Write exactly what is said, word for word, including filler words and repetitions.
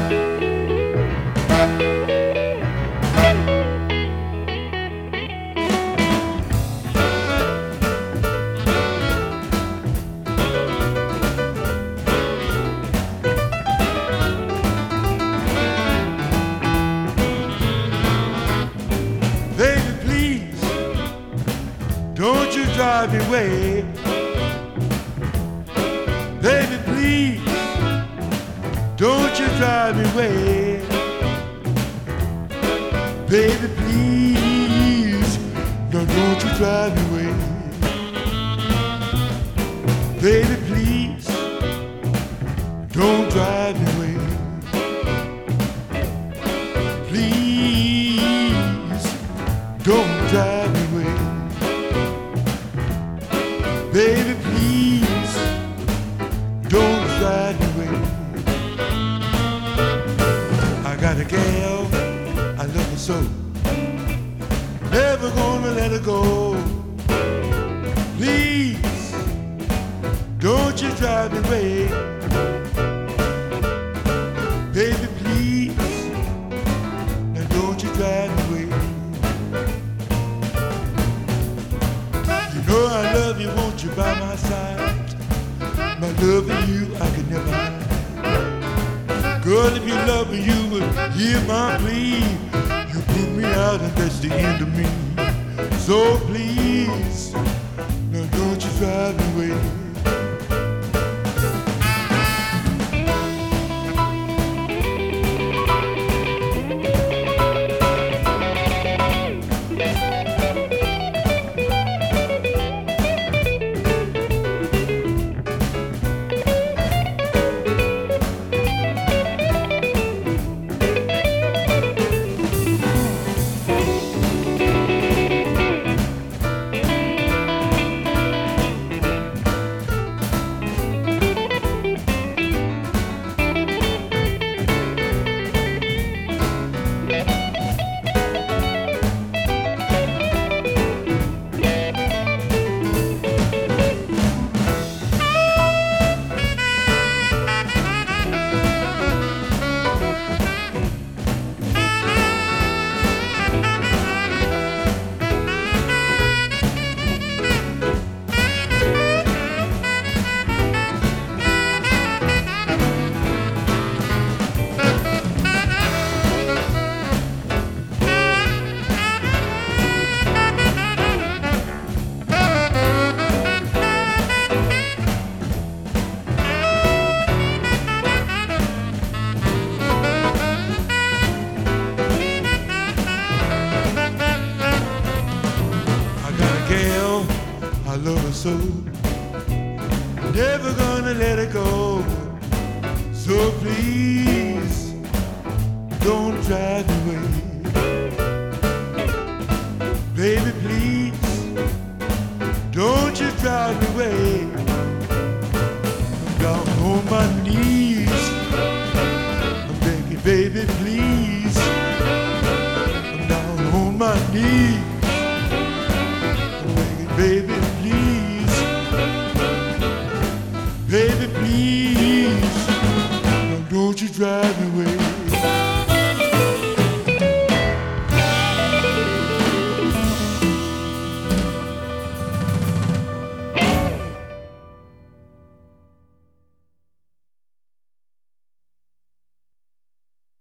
Don't you drive me away. Baby, please, don't you drive me away. Baby, please, no, don't you drive me away. Baby, please, don't drive me away. Please, don't drive me away. Baby, please, don't drive me away. I got a gal, I love her so, never gonna let her go. Please, don't you drive me away. Baby, please, now don't you drive me away. You know I love you, won't you by my side? My love for you I could never hide. Girl, if you love me, you would hear my plea. You put me out and that's the end of me. So please, now don't you drive me away. I love her so, never gonna let her go. So please, don't drive me away. Baby, please, don't you drive me away. I'm down on my knees, I'm begging, baby, please. I'm down on my knees, I'm begging, baby, please. Baby, please, no, don't you drive me away.